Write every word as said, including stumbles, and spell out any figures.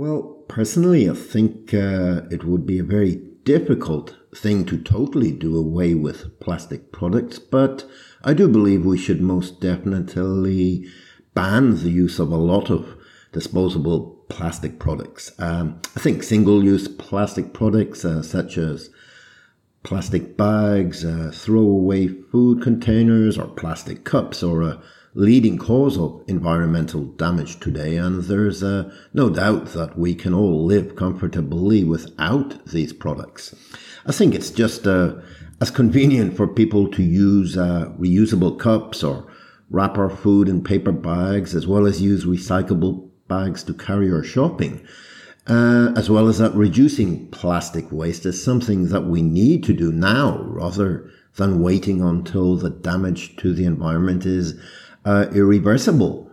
Well, personally, I think uh, it would be a very difficult thing to totally do away with plastic products, but I do believe we should most definitely ban the use of a lot of disposable plastic products. Um, I think single-use plastic products uh, such as plastic bags, uh, throwaway food containers, or plastic cups are a leading cause of environmental damage today, and there's uh, no doubt that we can all live comfortably without these products. I think it's just uh, as convenient for people to use uh, reusable cups or wrap our food in paper bags, as well as use recyclable bags to carry our shopping. Uh, as well as that reducing plastic waste is something that we need to do now rather than waiting until the damage to the environment is uh, irreversible.